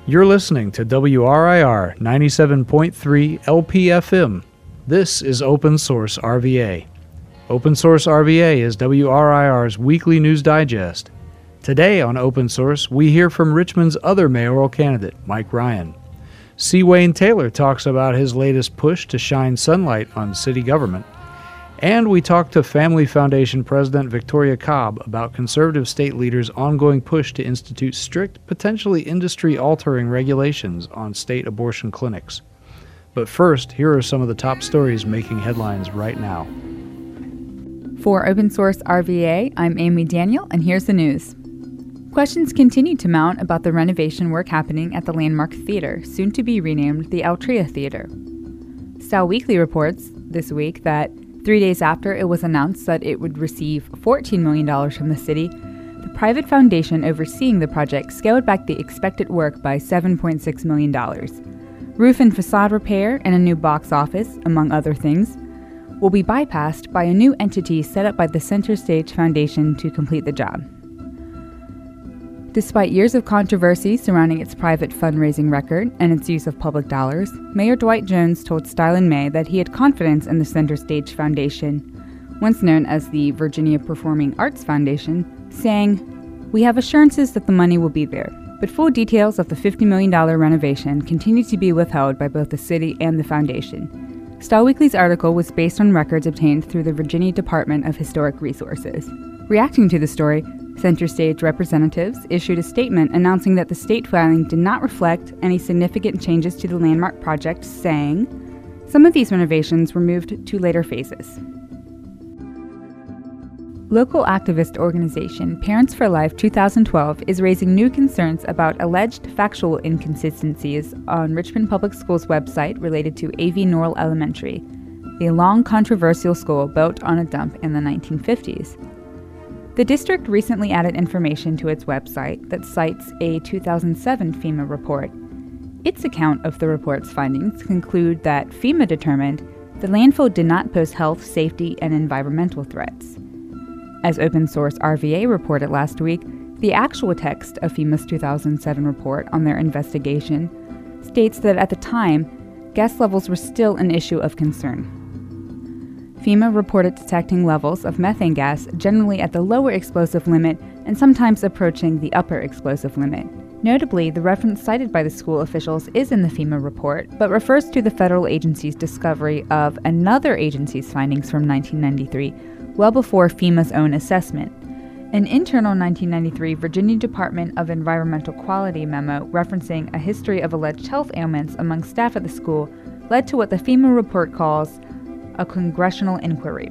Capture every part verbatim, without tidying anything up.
You're listening to W R I R ninety-seven point three L P F M. This is Open Source R V A. Open Source R V A is W R I R's weekly news digest. Today on Open Source, we hear from Richmond's other mayoral candidate, Mike Ryan. C. Wayne Taylor talks about his latest push to shine sunlight on city government. And we talk to Family Foundation President Victoria Cobb about conservative state leaders' ongoing push to institute strict, potentially industry-altering regulations on state abortion clinics. But first, here are some of the top stories making headlines right now. For Open Source R V A, I'm Amy Daniel, and here's the news. Questions continue to mount about the renovation work happening at the Landmark Theater, soon to be renamed the Altria Theater. Style Weekly reports this week that three days after it was announced that it would receive fourteen million dollars from the city, the private foundation overseeing the project scaled back the expected work by seven point six million dollars. Roof and facade repair and a new box office, among other things, will be bypassed by a new entity set up by the Center Stage Foundation to complete the job. Despite years of controversy surrounding its private fundraising record and its use of public dollars, Mayor Dwight Jones told Style in May that he had confidence in the Center Stage Foundation, once known as the Virginia Performing Arts Foundation, saying, "We have assurances that the money will be there, but full details of the fifty million dollars renovation continue to be withheld by both the city and the foundation." Style Weekly's article was based on records obtained through the Virginia Department of Historic Resources. Reacting to the story, Center Stage representatives issued a statement announcing that the state filing did not reflect any significant changes to the Landmark project, saying, "Some of these renovations were moved to later phases." Local activist organization Parents for Life twenty twelve is raising new concerns about alleged factual inconsistencies on Richmond Public Schools' website related to A V Norrell Elementary, a long controversial school built on a dump in the nineteen fifties. The district recently added information to its website that cites a two thousand seven FEMA report. Its account of the report's findings conclude that FEMA determined the landfill did not pose health, safety, and environmental threats. As Open Source R V A reported last week, the actual text of FEMA's two thousand seven report on their investigation states that at the time, gas levels were still an issue of concern. FEMA reported detecting levels of methane gas generally at the lower explosive limit and sometimes approaching the upper explosive limit. Notably, the reference cited by the school officials is in the FEMA report, but refers to the federal agency's discovery of another agency's findings from nineteen ninety-three, well before FEMA's own assessment. An internal nineteen ninety-three Virginia Department of Environmental Quality memo referencing a history of alleged health ailments among staff at the school led to what the FEMA report calls a congressional inquiry.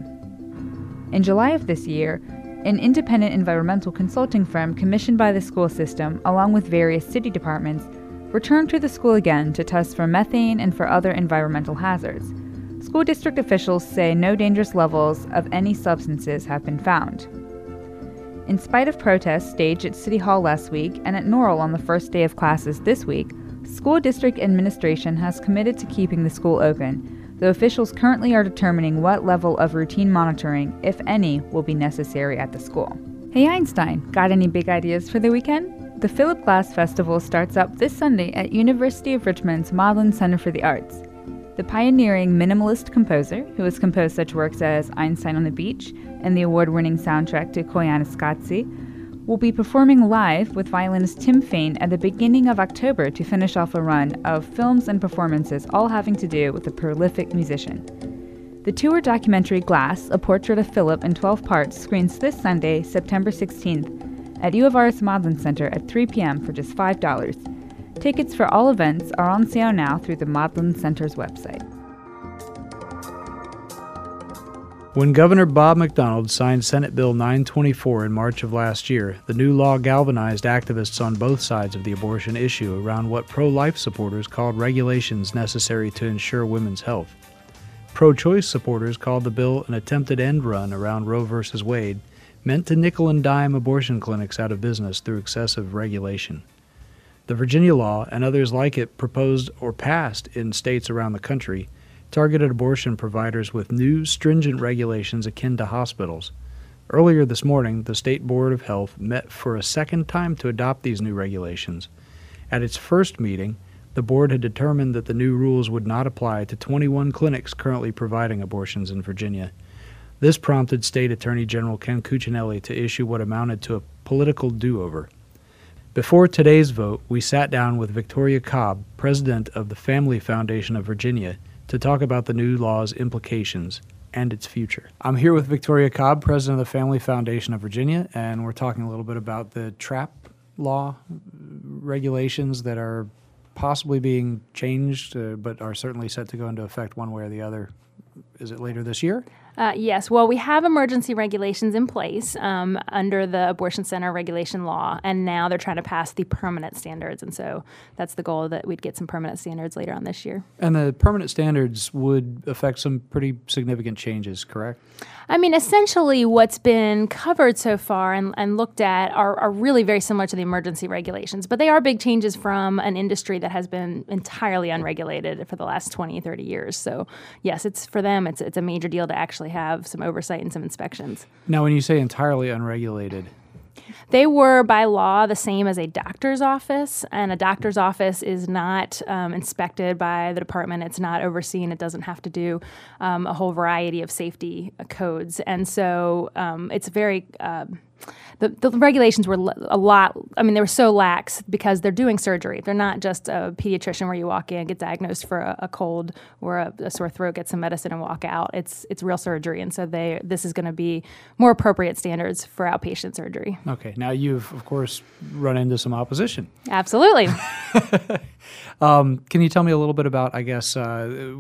In July of this year, an independent environmental consulting firm commissioned by the school system, along with various city departments, returned to the school again to test for methane and for other environmental hazards. School district officials say no dangerous levels of any substances have been found. In spite of protests staged at City Hall last week and at Norrell on the first day of classes this week, school district administration has committed to keeping the school open, though officials currently are determining what level of routine monitoring, if any, will be necessary at the school. Hey Einstein, got any big ideas for the weekend? The Philip Glass Festival starts up this Sunday at University of Richmond's Maudlin Center for the Arts. The pioneering minimalist composer, who has composed such works as Einstein on the Beach and the award-winning soundtrack to Koyaanisqatsi, will be performing live with violinist Tim Fain at the beginning of October to finish off a run of films and performances all having to do with the prolific musician. The tour documentary Glass, A Portrait of Philip in twelve parts, screens this Sunday, September sixteenth, at U of R's Maudlin Center at three p.m. for just five dollars. Tickets for all events are on sale now through the Maudlin Center's website. When Governor Bob McDonnell signed Senate Bill nine twenty-four in March of last year, the new law galvanized activists on both sides of the abortion issue around what pro-life supporters called regulations necessary to ensure women's health. Pro-choice supporters called the bill an attempted end run around Roe v. Wade, meant to nickel and dime abortion clinics out of business through excessive regulation. The Virginia law, and others like it proposed or passed in states around the country, targeted abortion providers with new, stringent regulations akin to hospitals. Earlier this morning, the State Board of Health met for a second time to adopt these new regulations, At its first meeting, the board had determined that the new rules would not apply to twenty-one clinics currently providing abortions in Virginia. This prompted State Attorney General Ken Cuccinelli to issue what amounted to a political do-over. Before today's vote, we sat down with Victoria Cobb, president of the Family Foundation of Virginia, to talk about the new law's implications and its future. I'm here with Victoria Cobb, president of the Family Foundation of Virginia, and we're talking a little bit about the TRAP law regulations that are possibly being changed, uh, but are certainly set to go into effect one way or the other. Is it later this year? Uh, yes. Well, we have emergency regulations in place um, under the abortion center regulation law, and now they're trying to pass the permanent standards. And so that's the goal, that we'd get some permanent standards later on this year. And the permanent standards would affect some pretty significant changes, correct? I mean, essentially what's been covered so far and, and looked at are, are really very similar to the emergency regulations, but they are big changes from an industry that has been entirely unregulated for the last twenty, thirty years. So yes, it's for them, it's, it's a major deal to actually have some oversight and some inspections. Now, when you say entirely unregulated, they were by law the same as a doctor's office, and a doctor's office is not um, inspected by the department. It's not overseen. It doesn't have to do um, a whole variety of safety uh, codes. And so um, it's very... Uh, The, the regulations were a lot, I mean, they were so lax because they're doing surgery. They're not just a pediatrician where you walk in, get diagnosed for a, a cold or a, a sore throat, get some medicine and walk out. It's it's real surgery. And so they this is going to be more appropriate standards for outpatient surgery. Okay. Now, you've, of course, run into some opposition. Absolutely. um, can you tell me a little bit about, I guess, uh,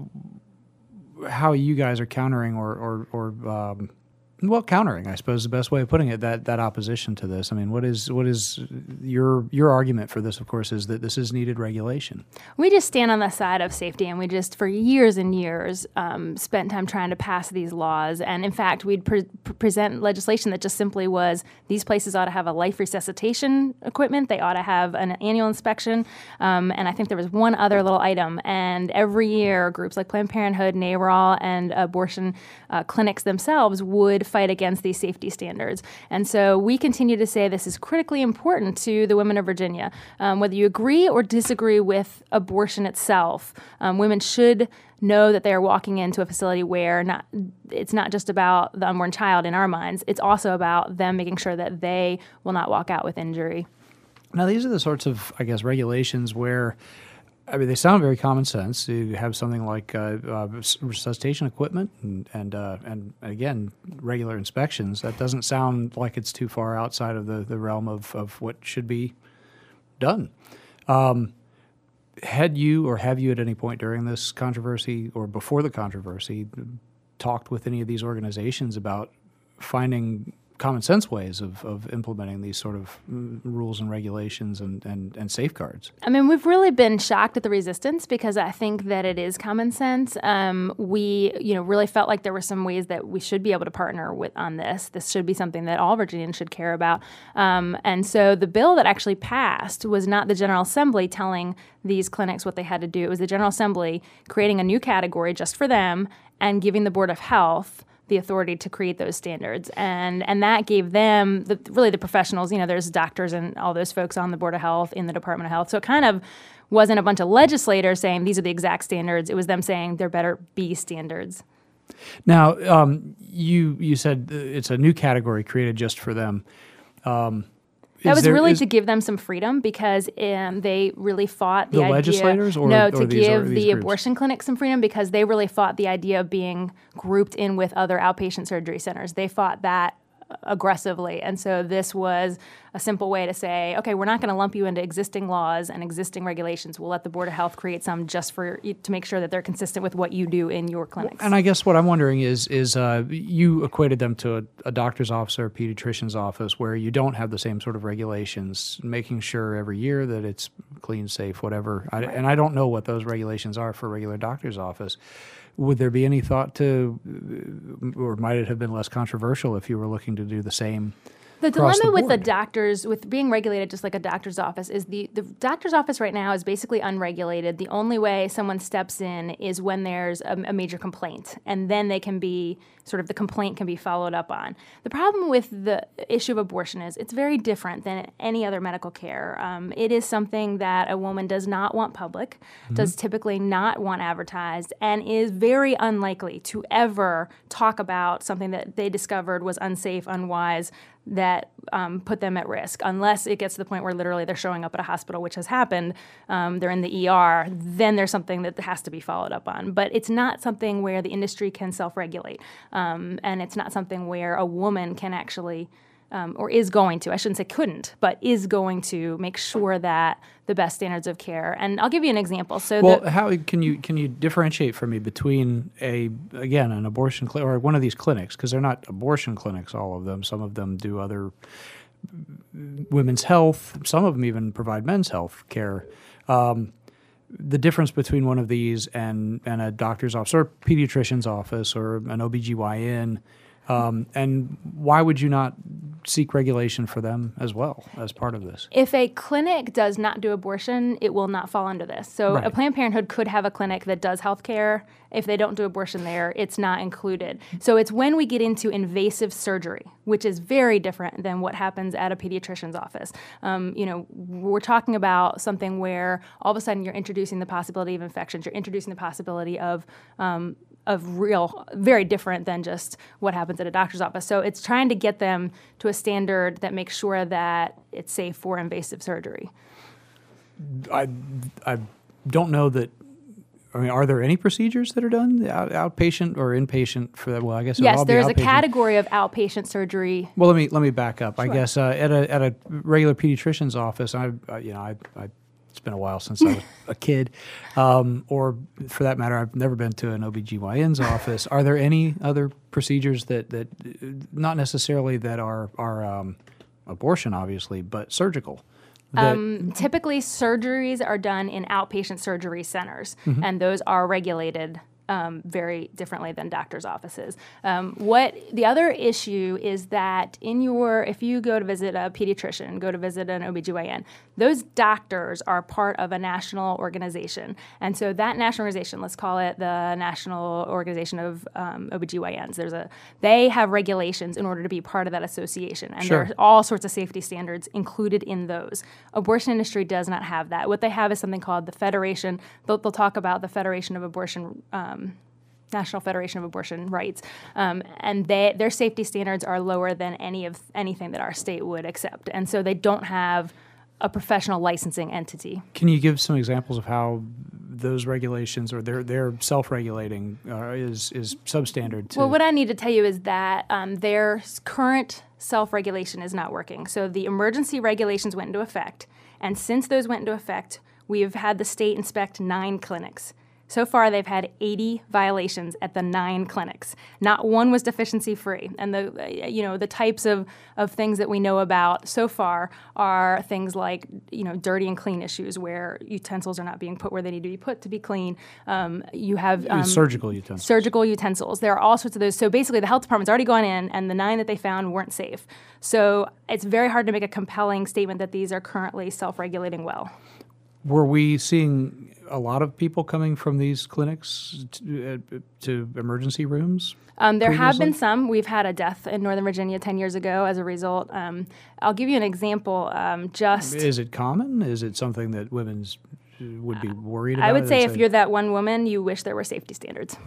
how you guys are countering or, or, or um, Well, countering, I suppose, is the best way of putting it, that, that opposition to this. I mean, what is what is your your argument for this, of course, is that this is needed regulation. We just stand on the side of safety, and we just, for years and years, um, spent time trying to pass these laws. And, in fact, we'd pre- present legislation that just simply was, these places ought to have a life resuscitation equipment. They ought to have an annual inspection. Um, and I think there was one other little item. And every year, groups like Planned Parenthood, NARAL, and abortion uh, clinics themselves would fight against these safety standards. And so we continue to say this is critically important to the women of Virginia. Um, whether you agree or disagree with abortion itself, um, women should know that they are walking into a facility where not it's not just about the unborn child in our minds, it's also about them making sure that they will not walk out with injury. Now, these are the sorts of, I guess, regulations where, I mean, they sound very common sense. You have something like uh, uh, resuscitation equipment and and, uh, and again, regular inspections. That doesn't sound like it's too far outside of the, the realm of, of what should be done. Um, had you or have you at any point during this controversy or before the controversy talked with any of these organizations about finding common sense ways of, of implementing these sort of rules and regulations and, and, and safeguards? I mean, we've really been shocked at the resistance because I think that it is common sense. Um, we, you know, really felt like there were some ways that we should be able to partner with on this. This should be something that all Virginians should care about. Um, and so the bill that actually passed was not the General Assembly telling these clinics what they had to do. It was the General Assembly creating a new category just for them and giving the Board of Health the authority to create those standards. And and that gave them, the, really the professionals, you know, there's doctors and all those folks on the Board of Health, in the Department of Health. So it kind of wasn't a bunch of legislators saying these are the exact standards. It was them saying there better be standards. Now, um, you you said it's a new category created just for them. Um, That was there, really is, to give them some freedom because um, they really fought the, the idea. legislators or no, or to these, give or the these abortion clinics some freedom because they really fought the idea of being grouped in with other outpatient surgery centers. They fought that aggressively. And so this was a simple way to say, okay, we're not going to lump you into existing laws and existing regulations. We'll let the Board of Health create some just for to make sure that they're consistent with what you do in your clinics. And I guess what I'm wondering is, is uh, you equated them to a, a doctor's office or a pediatrician's office where you don't have the same sort of regulations, making sure every year that it's clean, safe, whatever. I, Right. And I don't know what those regulations are for a regular doctor's office. Would there be any thought to, or might it have been less controversial if you were looking to do the same The across dilemma the with the board. doctors, with being regulated just like a doctor's office, is the, the doctor's office right now is basically unregulated. The only way someone steps in is when there's a, a major complaint, and then they can be, sort of the complaint can be followed up on. The problem with the issue of abortion is it's very different than any other medical care. Um, it is something that a woman does not want public, mm-hmm. does typically not want advertised, and is very unlikely to ever talk about something that they discovered was unsafe, unwise, that um, put them at risk, unless it gets to the point where literally they're showing up at a hospital, which has happened, um, they're in the E R, then there's something that has to be followed up on. But it's not something where the industry can self-regulate, um, and it's not something where a woman can actually, um, or is going to, I shouldn't say couldn't, but is going to make sure that the best standards of care. And I'll give you an example. So, well, the, how can you can you differentiate for me between a again an abortion clinic or one of these clinics, because they're not abortion clinics, all of them. Some of them do other women's health. Some of them even provide men's health care. Um, the difference between one of these and and a doctor's office or a pediatrician's office or an O B G Y N. Um, and why would you not seek regulation for them as well as part of this? If a clinic does not do abortion, it will not fall under this. So Right. a Planned Parenthood could have a clinic that does health care. If they don't do abortion there, it's not included. So it's when we get into invasive surgery, which is very different than what happens at a pediatrician's office. Um, you know, we're talking about something where all of a sudden you're introducing the possibility of infections. You're introducing the possibility of um, of real, very different than just what happens at a doctor's office. So it's trying to get them to a standard that makes sure that it's safe for invasive surgery. I, I don't know that. I mean, are there any procedures that are done out, outpatient or inpatient for that? Well, I guess it would Yes, all be there's a outpatient. category of outpatient surgery. Well, let me let me back up. I Sure. guess uh, at a at a regular pediatrician's office, I uh, you know I, I it's been a while since I was a kid, um, or for that matter, I've never been to an O B G Y N's office. Are there any other procedures that that uh, not necessarily that are are um, abortion, obviously, but surgical? That, Um, typically, surgeries are done in outpatient surgery centers, Mm-hmm. and those are regulated um, very differently than doctors' offices. Um, what the other issue is that in your, if you go to visit a pediatrician, go to visit an O B G Y N, those doctors are part of a national organization, and so that national organization, let's call it the National Organization of um, O B G Y Ns. There's a, they have regulations in order to be part of that association, and Sure. there are all sorts of safety standards included in those. Abortion industry does not have that. What they have is something called the Federation. They'll, they'll talk about the Federation of Abortion. Um, National Federation of Abortion Rights, um, and they, their safety standards are lower than any of anything that our state would accept, and so they don't have a professional licensing entity. can you give some examples of how those regulations or their their self-regulating uh, is is substandard to? Well, what I need to tell you is that um, their s- current self-regulation is not working. So the emergency regulations went into effect, and since those went into effect, we have had the state inspect nine clinics. So far, they've had eighty violations at the nine clinics. Not one was deficiency-free. And the uh, you know the types of, of things that we know about so far are things like you know dirty and clean issues, where utensils are not being put where they need to be put to be clean. Um, you have um, surgical utensils. surgical utensils. There are all sorts of those. So basically, the health department's already gone in, and the nine that they found weren't safe. So it's very hard to make a compelling statement that these are currently self-regulating well. Were we seeing a lot of people coming from these clinics to, uh, to emergency rooms? Um, there have been previously? some. We've had a death in Northern Virginia ten years ago as a result. Um, I'll give you an example. Um, just Is it common? Is it something that women's uh, would be worried about? I would say It's if a- you're that one woman, you wish there were safety standards.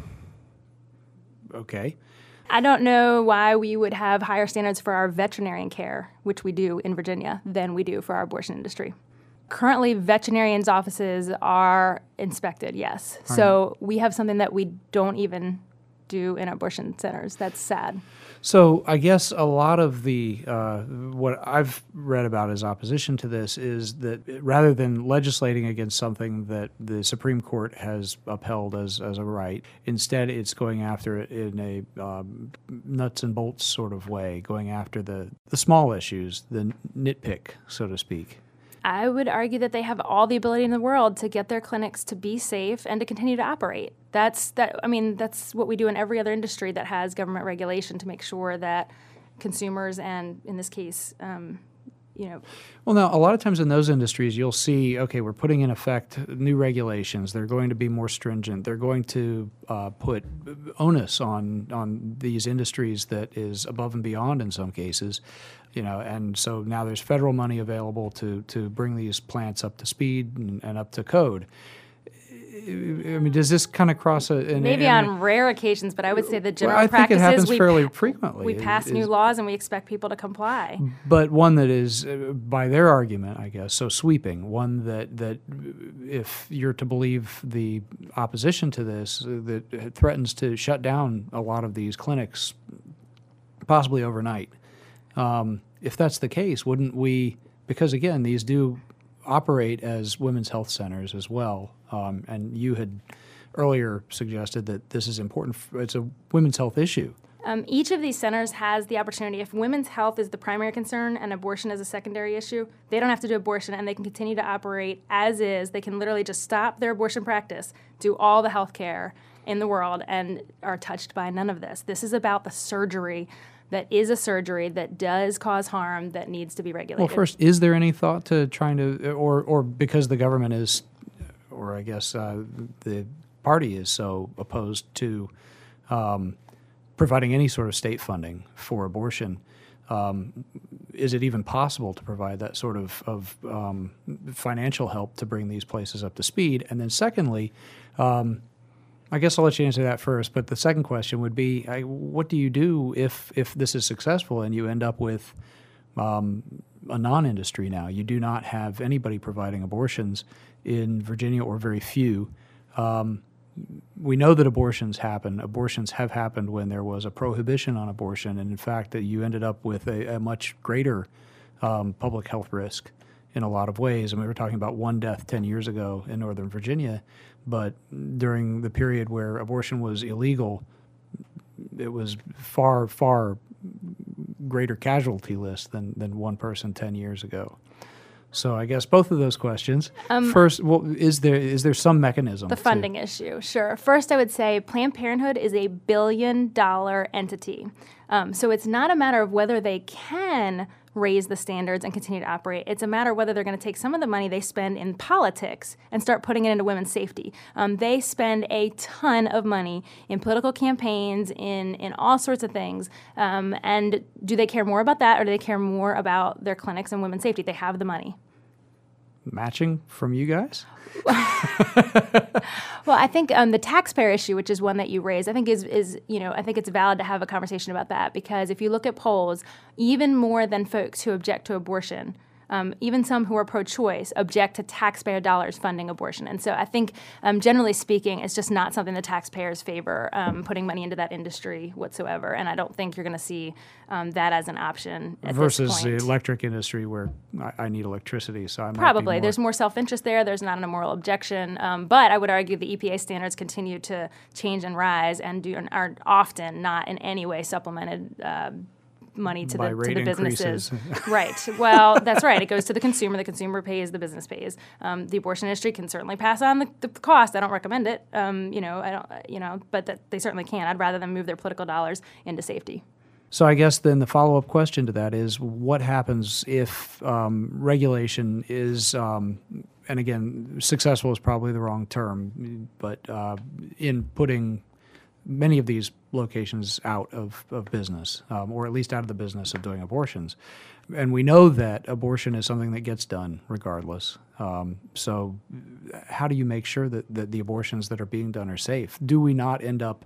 okay. I don't know why we would have higher standards for our veterinarian care, which we do in Virginia, than we do for our abortion industry. Currently, veterinarians' offices are inspected, yes. So we have something that we don't even do in abortion centers. That's sad. So I guess a lot of the uh, what I've read about as opposition to this is that rather than legislating against something that the Supreme Court has upheld as, as a right, instead it's going after it in a um, nuts and bolts sort of way, going after the, the small issues, the nitpick, so to speak. I would argue that they have all the ability in the world to get their clinics to be safe and to continue to operate. That's that. I mean, that's what we do in every other industry that has government regulation to make sure that consumers and, in this case, um, you know. Well, now, a lot of times in those industries, you'll see, okay, we're putting in effect new regulations. They're going to be more stringent. They're going to uh, put onus on on these industries that is above and beyond in some cases, you know. And so now there's federal money available to to bring these plants up to speed and, and up to code. I mean, does this kind of cross a... An, Maybe an, on rare occasions, but I would say the general well, I practice think it happens is we, fairly frequently. we pass is, new laws and we expect people to comply. But one that is, uh, by their argument, I guess, so sweeping, one that, that if you're to believe the opposition to this, uh, that threatens to shut down a lot of these clinics, possibly overnight. Um, if that's the case, wouldn't we, because again, these do operate as women's health centers as well, um, and you had earlier suggested that this is important, for, it's a women's health issue. Um, each of these centers has the opportunity, if women's health is the primary concern and abortion is a secondary issue, they don't have to do abortion and they can continue to operate as is. They can literally just stop their abortion practice, do all the health care in the world, and are touched by none of this. This is about the surgery that is a surgery that does cause harm that needs to be regulated. Well, first, is there any thought to trying to, or or because the government is, or I guess uh, the party is so opposed to um, providing any sort of state funding for abortion, um, is it even possible to provide that sort of, of um, financial help to bring these places up to speed? And then secondly, um, I guess I'll let you answer that first, but the second question would be, I, what do you do if if this is successful and you end up with um, a non-industry now? You do not have anybody providing abortions in Virginia, or very few. Um, we know that abortions happen. Abortions have happened when there was a prohibition on abortion, and in fact that you ended up with a, a much greater um, public health risk in a lot of ways. I mean, we were talking about one death ten years ago in Northern Virginia, but during the period where abortion was illegal, it was far, far greater casualty list than, than one person ten years ago. So I guess both of those questions. Um, First, well, is there is there some mechanism? The funding to... issue, sure. First, I would say Planned Parenthood is a billion-dollar entity. Um, so it's not a matter of whether they can raise the standards and continue to operate. It's a matter of whether they're going to take some of the money they spend in politics and start putting it into women's safety. Um, they spend a ton of money in political campaigns, in, in all sorts of things. Um, and do they care more about that, or do they care more about their clinics and women's safety? They have the money. Matching from you guys? Well, I think um, the taxpayer issue, which is one that you raised, I think is, is, you know, I think it's valid to have a conversation about that, because if you look at polls, even more than folks who object to abortion, Um, even some who are pro-choice object to taxpayer dollars funding abortion. And so I think, um, generally speaking, it's just not something the taxpayers favor, um, putting money into that industry whatsoever. And I don't think you're going to see um, that as an option at versus this point. the electric industry, where I, I need electricity, so I might Probably. be more... There's more self-interest there. There's not an immoral objection. Um, but I would argue the E P A standards continue to change and rise and do, are often not in any way supplemented uh, money to By the rate to the businesses. increases. Right. Well, that's right. It goes to the consumer. The consumer pays. The business pays. Um, the abortion industry can certainly pass on the, the cost. I don't recommend it. Um, you know, I don't. You know, but that they certainly can. I'd rather them move their political dollars into safety. So I guess then the follow-up question to that is, what happens if um, regulation is, um, and again, successful is probably the wrong term, but uh, in putting many of these locations out of, of business, um, or at least out of the business of doing abortions. And we know that abortion is something that gets done regardless. Um, so how do you make sure that, that the abortions that are being done are safe? Do we not end up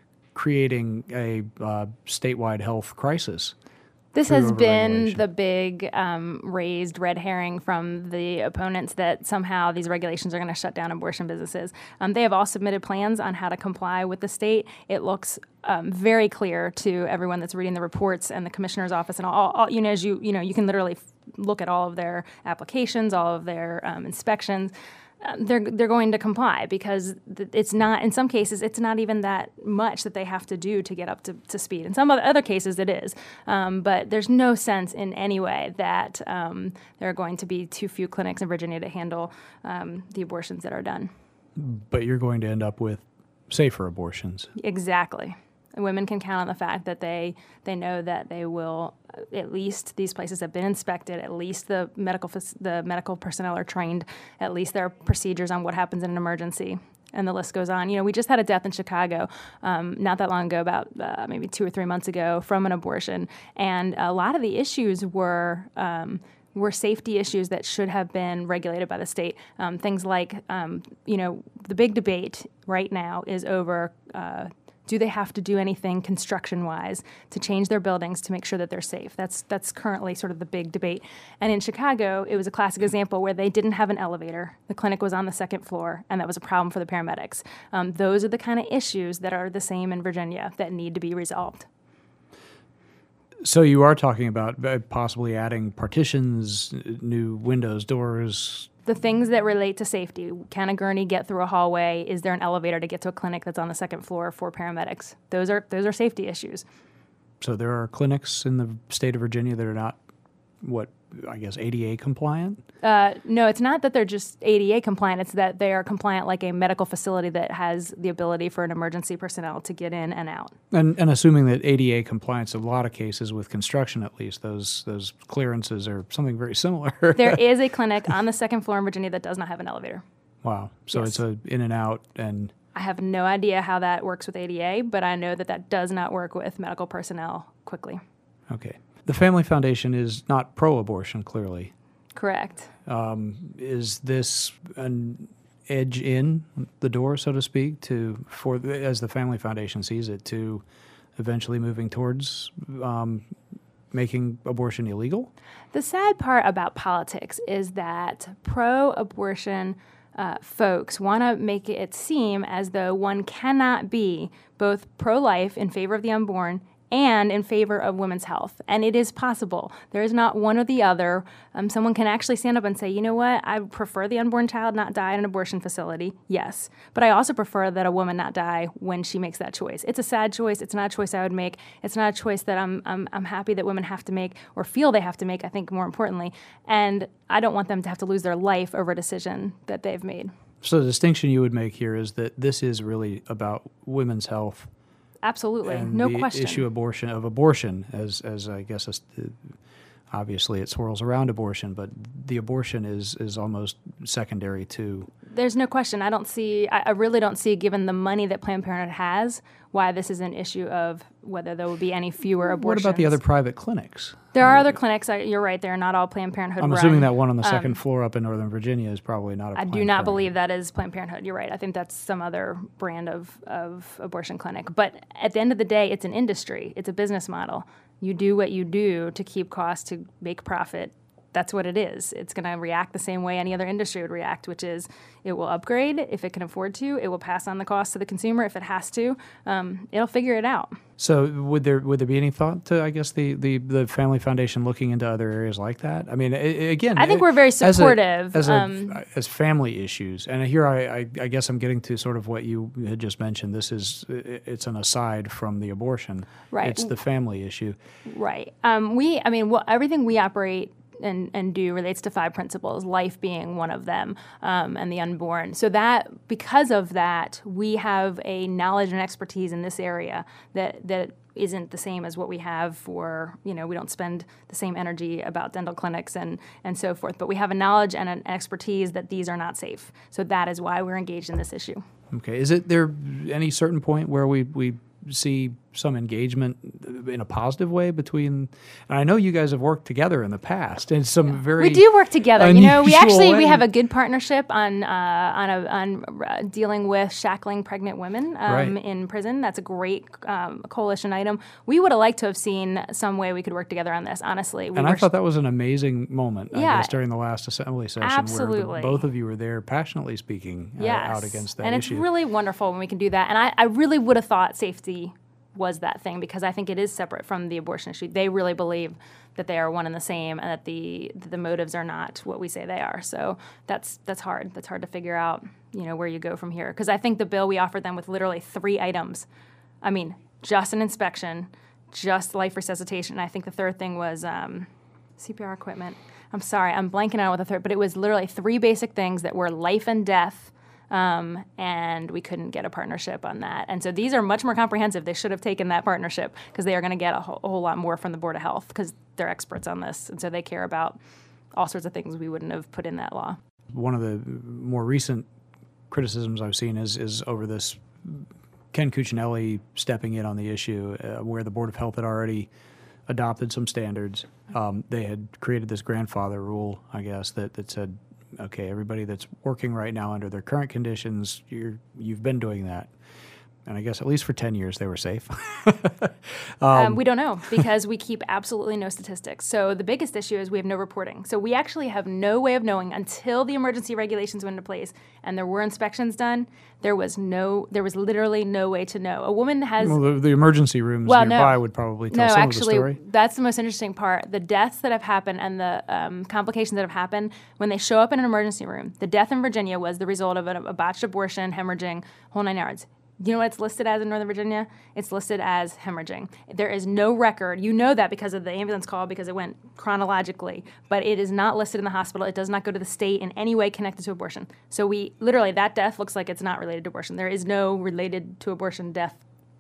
creating a uh, statewide health crisis? This has been the big um, raised red herring from the opponents, that somehow these regulations are going to shut down abortion businesses. Um, they have all submitted plans on how to comply with the state. It looks um, very clear to everyone that's reading the reports and the commissioner's office, and all, all you know, as you you know, you can literally f- look at all of their applications, all of their um, inspections. Um, they're they're going to comply, because th- it's not, in some cases, it's not even that much that they have to do to get up to, to speed. In some other cases, it is. Um, but there's no sense in any way that um, there are going to be too few clinics in Virginia to handle um, the abortions that are done. But you're going to end up with safer abortions. Exactly. And women can count on the fact that they they know that they will, uh, at least these places have been inspected, at least the medical fac- the medical personnel are trained, at least there are procedures on what happens in an emergency. And the list goes on. You know, we just had a death in Chicago um, not that long ago, about uh, maybe two or three months ago, from an abortion. And a lot of the issues were um, were safety issues that should have been regulated by the state. Um, things like, um, you know, the big debate right now is over uh, do they have to do anything construction-wise to change their buildings to make sure that they're safe? That's that's currently sort of the big debate. And in Chicago, it was a classic example where they didn't have an elevator. The clinic was on the second floor, and that was a problem for the paramedics. Um, those are the kind of issues that are the same in Virginia that need to be resolved. So you are talking about uh, possibly adding partitions, new windows, doors. The things that relate to safety. Can a gurney get through a hallway? Is there an elevator to get to a clinic that's on the second floor for paramedics? Those are those are safety issues. So there are clinics in the state of Virginia that are not, what, I guess, A D A compliant? Uh, no, it's not that they're just A D A compliant. It's that they are compliant like a medical facility that has the ability for an emergency personnel to get in and out. And, and assuming that A D A compliance, in a lot of cases with construction at least, those those clearances are something very similar. There is a clinic on the second floor in Virginia that does not have an elevator. Wow. So Yes. it's a in and out and... I have no idea how that works with A D A, but I know that that does not work with medical personnel quickly. Okay. The Family Foundation is not pro-abortion, clearly. Correct. Um, is this an edge in the door, so to speak, to for as the Family Foundation sees it, to eventually moving towards um, making abortion illegal? The sad part about politics is that pro-abortion uh, folks want to make it seem as though one cannot be both pro-life in favor of the unborn and in favor of women's health. And it is possible. There is not one or the other. Um, someone can actually stand up and say, you know what, I prefer the unborn child not die in an abortion facility, yes. But I also prefer that a woman not die when she makes that choice. It's a sad choice. It's not a choice I would make. It's not a choice that I'm, I'm, I'm happy that women have to make or feel they have to make, I think, more importantly. And I don't want them to have to lose their life over a decision that they've made. So the distinction you would make here is that this is really about women's health. Absolutely, And no the question. issue abortion of abortion, as as I guess it's, uh, obviously it swirls around abortion, but the abortion is is almost secondary to. There's no question. I don't see. I, I really don't see, given the money that Planned Parenthood has, why this is an issue of whether there will be any fewer abortions. What about the other private clinics? There are other clinics. I, you're right. They're not all Planned Parenthood I'm run. assuming that one on the second Um, floor up in Northern Virginia is probably not a I Planned do not Parenthood. believe that is Planned Parenthood. You're right. I think that's some other brand of, of abortion clinic. But at the end of the day, it's an industry. It's a business model. You do what you do to keep costs, to make profit. That's what it is. It's going to react the same way any other industry would react, which is it will upgrade if it can afford to. It will pass on the cost to the consumer if it has to. Um, it'll figure it out. So would there would there be any thought to, I guess, the, the, the Family Foundation looking into other areas like that? I mean, a- again, I think it- we're very as a- supportive. as, a, Um, as family issues. And here I, I, I guess I'm getting to sort of what you had just mentioned. This is i- it's an aside from the abortion. Right. It's the family issue. Right. Um, we, I mean, well, everything we operate and, and do relates to five principles, life being one of them, um, and the unborn. So that, because of that, we have a knowledge and expertise in this area that, that isn't the same as what we have for, you know, we don't spend the same energy about dental clinics and, and so forth, but we have a knowledge and an expertise that these are not safe. So that is why we're engaged in this issue. Okay. Is it there any certain point where we, we see some engagement in a positive way between, and I know you guys have worked together in the past in some very We do work together. You know, we unusual actually way. we have a good partnership on uh, on a, on uh, dealing with shackling pregnant women um, Right. in prison. That's a great um, coalition item. We would have liked to have seen some way we could work together on this. Honestly, we And were I thought that was an amazing moment, I Yeah. guess, during the last assembly session where Absolutely. the, both of you were there passionately speaking uh, yes. out against that and issue. it's really wonderful when we can do that. And I, I really would have thought safety was that thing, because I think it is separate from the abortion issue. They really believe that they are one and the same, and that the that the motives are not what we say they are. So that's that's hard. That's hard to figure out, you know, where you go from here. Because I think the bill, we offered them with literally three items. I mean, just an inspection, just life resuscitation. And I think the third thing was um, C P R equipment. I'm sorry, I'm blanking out with the third, but it was literally three basic things that were life and death um, and we couldn't get a partnership on that. And so these are much more comprehensive. They should have taken that partnership because they are going to get a whole, a whole lot more from the Board of Health because they're experts on this, and so they care about all sorts of things we wouldn't have put in that law. One of the more recent criticisms I've seen is, is over this Ken Cuccinelli stepping in on the issue uh, where the Board of Health had already adopted some standards. Um, they had created this grandfather rule, I guess, that, that said, okay, everybody that's working right now under their current conditions, you're, you've been doing that. And I guess at least for ten years they were safe. um, um, we don't know because we keep absolutely no statistics. So the biggest issue is we have no reporting. So we actually have no way of knowing until the emergency regulations went into place and there were inspections done. There was no, there was literally no way to know. A woman has well, the, the emergency rooms well, nearby no, would probably tell no, some actually, of the story. That's the most interesting part. The deaths that have happened and the um, complications that have happened when they show up in an emergency room. The death in Virginia was the result of a, a botched abortion, hemorrhaging, whole nine yards. You know what it's listed as in Northern Virginia? It's listed as hemorrhaging. There is no record. You know that because of the ambulance call because it went chronologically, but it is not listed in the hospital. It does not go to the state in any way connected to abortion. So we literally, that death looks like it's not related to abortion. There is no related to abortion death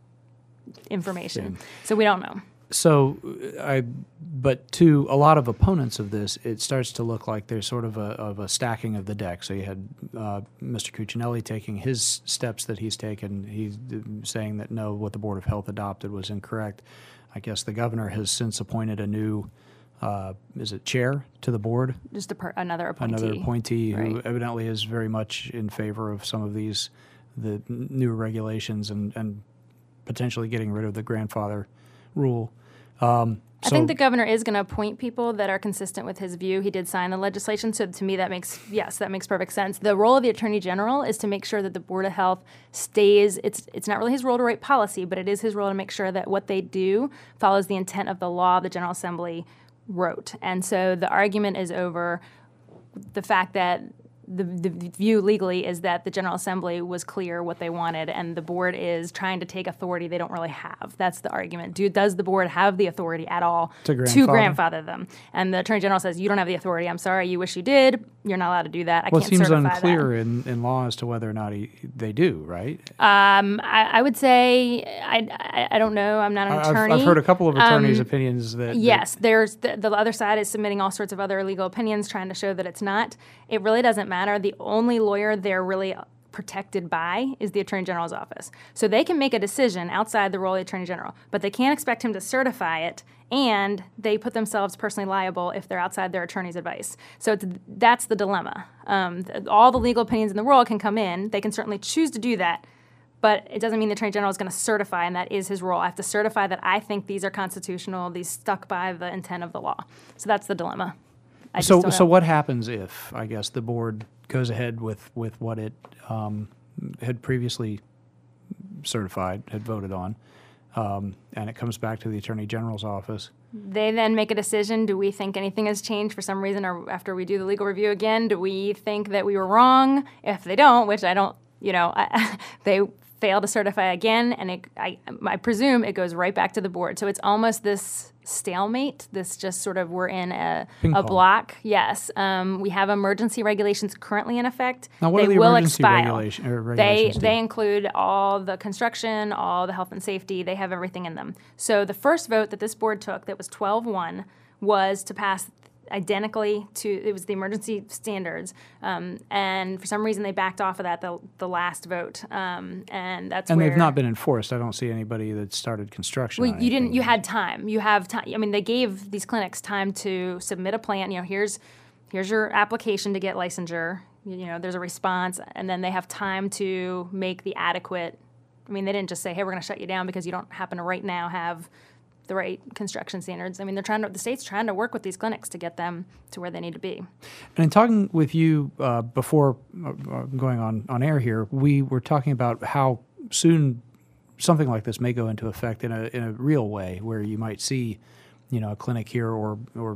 information. Yeah. So we don't know. So, I, but to a lot of opponents of this, it starts to look like there's sort of a, of a stacking of the deck. So you had uh, Mister Cuccinelli taking his steps that he's taken. He's saying that no, what the Board of Health adopted was incorrect. I guess the governor has since appointed a new, uh, is it chair to the board? Just a per, another appointee. Another appointee right. who evidently is very much in favor of some of these, the new regulations and, and potentially getting rid of the grandfather rule. Um, I so think the governor is going to appoint people that are consistent with his view. He did sign the legislation, so to me that makes, yes, that makes perfect sense. The role of the Attorney General is to make sure that the Board of Health stays, it's it's not really his role to write policy, but it is his role to make sure that what they do follows the intent of the law the General Assembly wrote. And so the argument is over the fact that The, the view legally is that the General Assembly was clear what they wanted, and the board is trying to take authority they don't really have. That's the argument. Do, does the board have the authority at all to grandfather. to grandfather them? And the Attorney General says, you don't have the authority. I'm sorry. You wish you did. You're not allowed to do that. I well, can't it seems certify unclear that. in, in law as to whether or not he, they do, right? Um, I, I would say, I, I, I don't know. I'm not an I've, attorney. I've heard a couple of attorneys' um, opinions that... Yes, that there's the, the other side is submitting all sorts of other legal opinions trying to show that it's not. It really doesn't matter. The only lawyer they're really protected by is the Attorney General's office. So they can make a decision outside the role of the Attorney General, but they can't expect him to certify it, and they put themselves personally liable if they're outside their attorney's advice. So it's, that's the dilemma. Um, th- all the legal opinions in the world can come in. They can certainly choose to do that, but it doesn't mean the Attorney General is going to certify, and that is his role. I have to certify that I think these are constitutional, these stuck by the intent of the law. So that's the dilemma. I just so, don't so know. what happens if, I guess, the board goes ahead with, with what it um, had previously certified, had voted on, um, and it comes back to the Attorney General's office? They then make a decision. Do we think anything has changed for some reason, or after we do the legal review again, do we think that we were wrong? If they don't, which I don't, you know, I, they fail to certify again, and it, I, I presume it goes right back to the board. So it's almost this stalemate, this just sort of we're in a, a block. Yes. Um, we have emergency regulations currently in effect. Now, what they are the will emergency expire. regulation, or They, regulations? they do? include all the construction, all the health and safety. They have everything in them. So the first vote that this board took that was twelve one was to pass identically to, it was the emergency standards, um, and for some reason they backed off of that the, the last vote, um, and that's And where, they've not been enforced. I don't see anybody that started construction. well, on you didn't. anything. You had time. You have time. I mean, they gave these clinics time to submit a plan. You know, here's here's your application to get licensure. You, you know, there's a response, and then they have time to make the adequate. I mean, they didn't just say, "Hey, we're going to shut you down because you don't happen to right now have the right construction standards." I mean, they're trying to. The state's trying to work with these clinics to get them to where they need to be. And in talking with you uh, before uh, going on, on air here, we were talking about how soon something like this may go into effect in a in a real way, where you might see, you know, a clinic here or or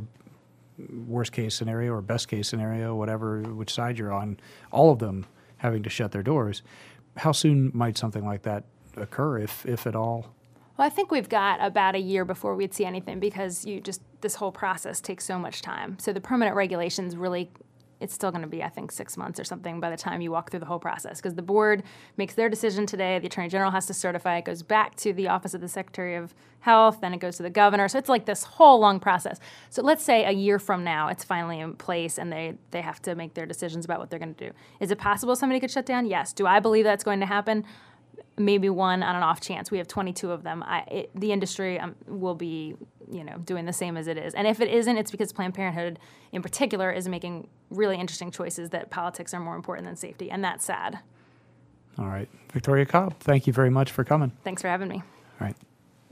worst case scenario or best case scenario, whatever which side you're on, all of them having to shut their doors. How soon might something like that occur, if if at all? Well, I think we've got about a year before we'd see anything because you just this whole process takes so much time. So the permanent regulations really it's still going to be, I think, six months or something by the time you walk through the whole process, because the board makes their decision today, the Attorney General has to certify, it goes back to the Office of the Secretary of Health, then it goes to the governor. So it's like this whole long process. So let's say a year from now, it's finally in place and they, they have to make their decisions about what they're going to do. Is it possible somebody could shut down? Yes. Do I believe that's going to happen? Maybe one on an off chance. We have twenty-two of them. I, it, the industry um, will be, you know, doing the same as it is. And if it isn't, it's because Planned Parenthood, in particular, is making really interesting choices that politics are more important than safety, and that's sad. All right. Victoria Cobb, thank you very much for coming. Thanks for having me. All right.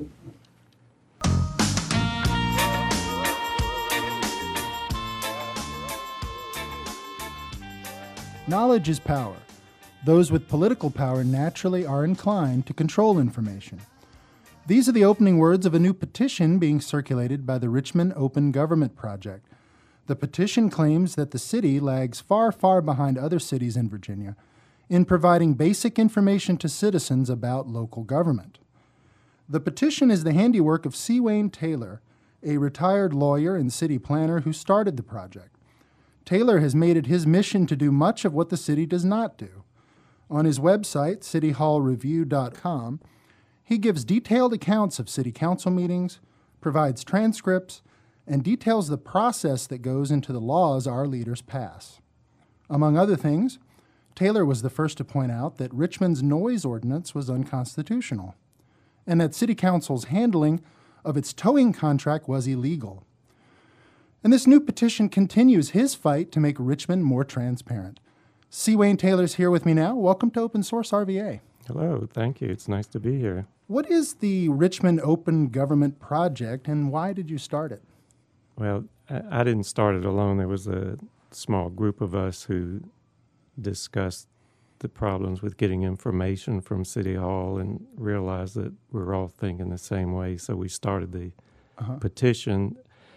Knowledge is power. Those with political power naturally are inclined to control information. These are the opening words of a new petition being circulated by the Richmond Open Government Project. The petition claims that the city lags far, far behind other cities in Virginia in providing basic information to citizens about local government. The petition is the handiwork of C. Wayne Taylor, a retired lawyer and city planner who started the project. Taylor has made it his mission to do much of what the city does not do. On his website, city hall review dot com, he gives detailed accounts of city council meetings, provides transcripts, and details the process that goes into the laws our leaders pass. Among other things, Taylor was the first to point out that Richmond's noise ordinance was unconstitutional, and that City Council's handling of its towing contract was illegal. And this new petition continues his fight to make Richmond more transparent. C. Wayne Taylor's here with me now. Welcome to Open Source R V A. Hello, thank you. It's nice to be here. What is the Richmond Open Government Project, and why did you start it? Well, I, I didn't start it alone. There was a small group of us who discussed the problems with getting information from City Hall and realized that we were all thinking the same way, so we started the uh-huh. petition.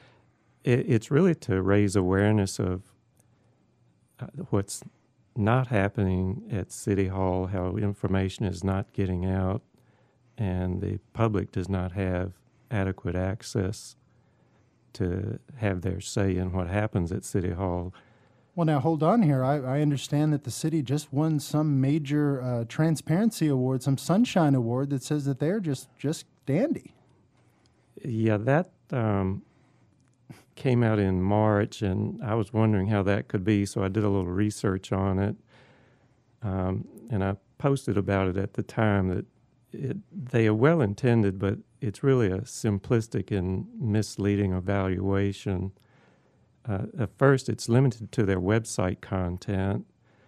It, it's really to raise awareness of uh, what's not happening at City Hall, how information is not getting out, and the public does not have adequate access to have their say in what happens at City Hall. Well, now, hold on here. I, I understand that the city just won some major uh, transparency award, some sunshine award that says that they're just, just dandy. Yeah, that um, came out in March, and I was wondering how that could be, so I did a little research on it, um, and I posted about it at the time that it, they are well-intended, but it's really a simplistic and misleading evaluation. Uh, at first, it's limited to their website content,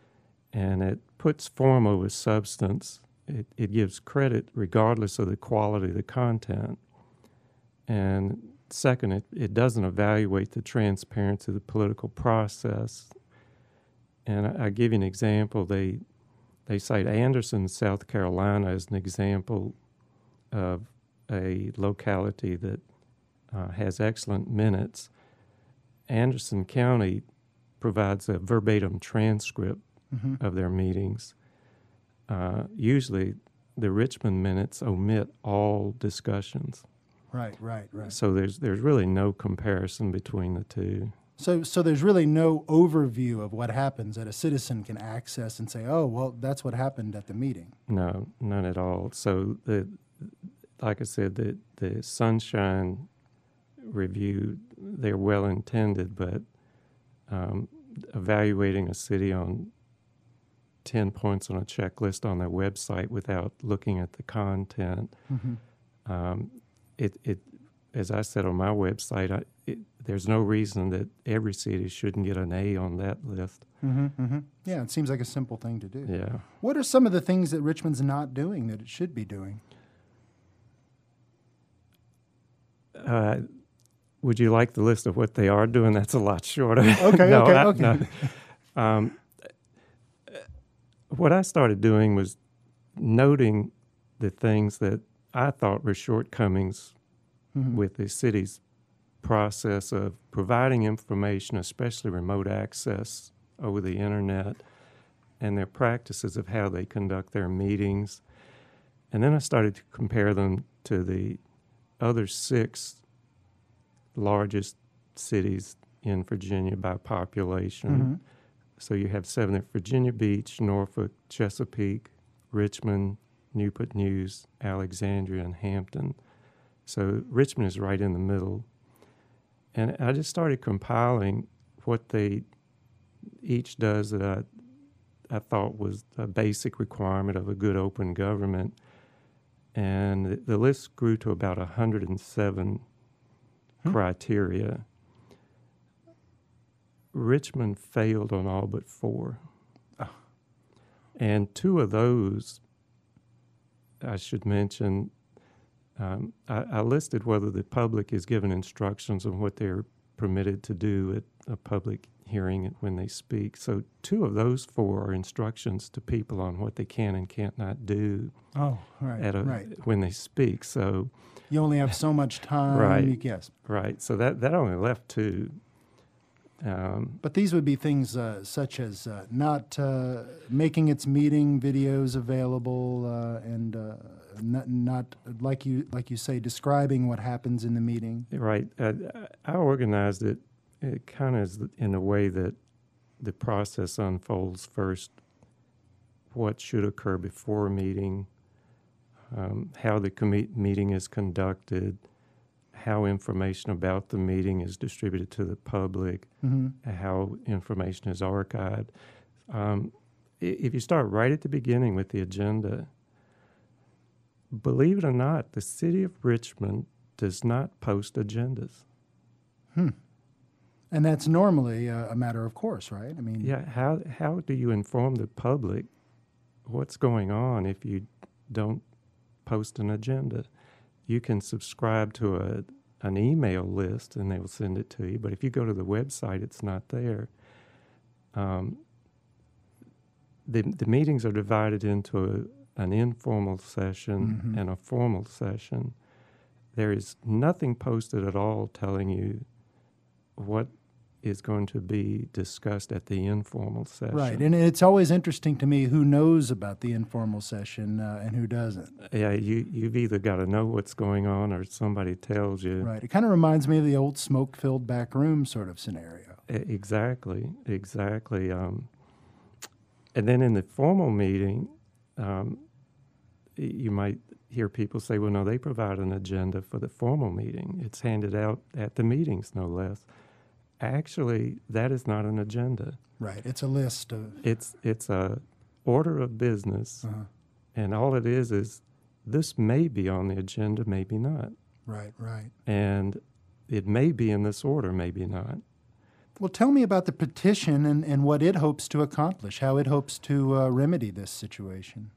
and it puts form over substance. It, it gives credit regardless of the quality of the content. And second, it, it doesn't evaluate the transparency of the political process. And I, I give you an example. They they cite Anderson, South Carolina, as an example of a locality that uh, has excellent minutes. Anderson County provides a verbatim transcript mm-hmm. of their meetings. Uh, usually, the Richmond minutes omit all discussions. Right, right, right. So there's there's really no comparison between the two. So so there's really no overview of what happens that a citizen can access and say, oh, well, that's what happened at the meeting. No, none at all. So the like I said, the the Sunshine Review, they're well intended, but um, evaluating a city on ten points on a checklist on their website without looking at the content. Mm-hmm. Um, it, it, as I said on my website, I, it, there's no reason that every city shouldn't get an A on that list. Mm-hmm, mm-hmm. Yeah, it seems like a simple thing to do. Yeah. What are some of the things that Richmond's not doing that it should be doing? Uh, would you like the list of what they are doing? That's a lot shorter. Okay, no, okay, I, okay. No. Um, what I started doing was noting the things that I thought were shortcomings mm-hmm. with the city's process of providing information, especially remote access over the internet, and their practices of how they conduct their meetings. And then I started to compare them to the other six largest cities in Virginia by population. Mm-hmm. So you have seven at Virginia Beach, Norfolk, Chesapeake, Richmond, Newport News, Alexandria, and Hampton. So Richmond is right in the middle. And I just started compiling what they each does that I, I thought was a basic requirement of a good open government. And the, the list grew to about one hundred seven hmm. criteria. Richmond failed on all but four. Oh. And two of those, I should mention, um, I, I listed whether the public is given instructions on what they're permitted to do at a public hearing when they speak. So two of those four are instructions to people on what they can and can't not do oh, right, at a, right. when they speak. So you only have so much time. Right. Yes. Right. So that, that only left two. Um, but these would be things uh, such as uh, not uh, making its meeting videos available uh, and uh, not, not, like you like you say, describing what happens in the meeting. Right. Uh, I organized it, it kind of in a way that the process unfolds first, what should occur before a meeting, um, how the com- meeting is conducted, how information about the meeting is distributed to the public, mm-hmm. how information is archived. Um, if you start right at the beginning with the agenda, believe it or not, the city of Richmond does not post agendas. Hmm. And that's normally a, a matter of course, right? I mean, yeah. How how do you inform the public what's going on if you don't post an agenda? You can subscribe to a an email list and they will send it to you. But if you go to the website, it's not there. Um, the the meetings are divided into a, an informal session mm-hmm. and a formal session. There is nothing posted at all telling you what is going to be discussed at the informal session. Right, and it's always interesting to me who knows about the informal session uh, and who doesn't. Yeah, you, you've either got to know what's going on or somebody tells you. Right, it kind of reminds me of the old smoke-filled back room sort of scenario. Exactly, exactly. Um, and then in the formal meeting, um, you might hear people say, well, no, they provide an agenda for the formal meeting. It's handed out at the meetings, no less. Actually, that is not an agenda. Right, it's a list of... It's it's a order of business, uh-huh. and all it is is this may be on the agenda, maybe not. Right, right. And it may be in this order, maybe not. Well, tell me about the petition and, and what it hopes to accomplish, how it hopes to uh, remedy this situation.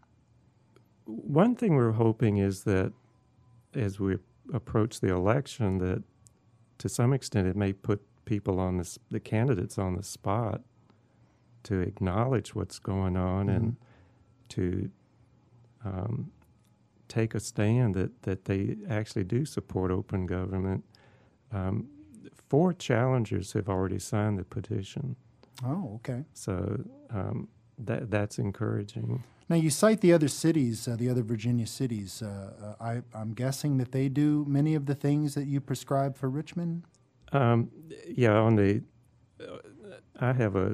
One thing we're hoping is that as we approach the election, that to some extent it may put people on this, the candidates on the spot to acknowledge what's going on mm-hmm. and to um, take a stand that, that they actually do support open government. Um, four challengers have already signed the petition. Oh, okay. So um, that that's encouraging. Now, you cite the other cities, uh, the other Virginia cities. Uh, uh, I, I'm guessing that they do many of the things that you prescribe for Richmond? Um, yeah, on the, uh, I have a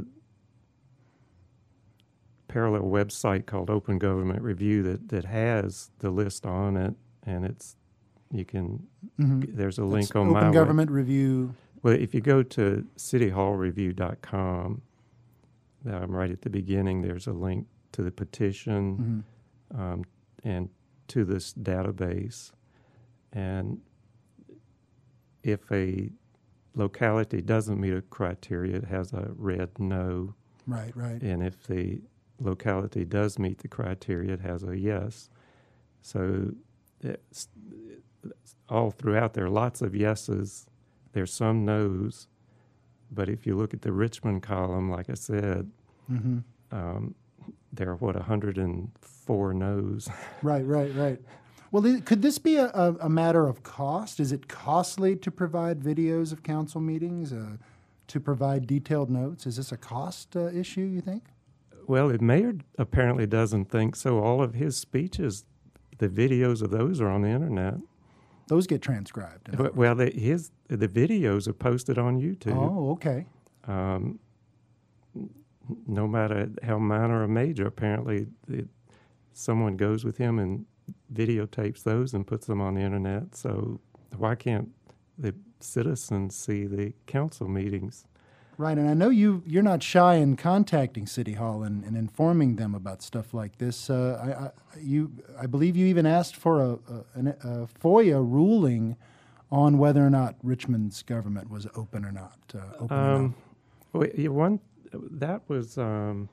parallel website called Open Government Review that, that has the list on it, and it's, you can, mm-hmm. there's a That's link on Open my Open Government web. Review. Well, if you go to city hall review dot com, um, right at the beginning, there's a link to the petition mm-hmm. um, and to this database. And if a locality doesn't meet a criteria, it has a red no. Right, right. And if the locality does meet the criteria, it has a yes. So it's, it's all throughout, there are lots of yeses. There's some no's. But if you look at the Richmond column, like I said, mm-hmm. um, there are, what, one hundred four no's. Right, right, right. Well, th- could this be a, a, a matter of cost? Is it costly to provide videos of council meetings, uh, to provide detailed notes? Is this a cost uh, issue, you think? Well, the mayor apparently doesn't think so. All of his speeches, the videos of those are on the internet. Those get transcribed. Well, well they, his the videos are posted on YouTube. Oh, okay. Um, no matter how minor or major, apparently it, someone goes with him and videotapes those and puts them on the internet. So why can't the citizens see the council meetings? Right, and I know you, you're not shy in contacting City Hall and, and informing them about stuff like this. Uh, I, I, you, I believe you even asked for a, a, an- a FOIA ruling on whether or not Richmond's government was open or not. Uh, open or not. Um, well, yeah, one, that was um,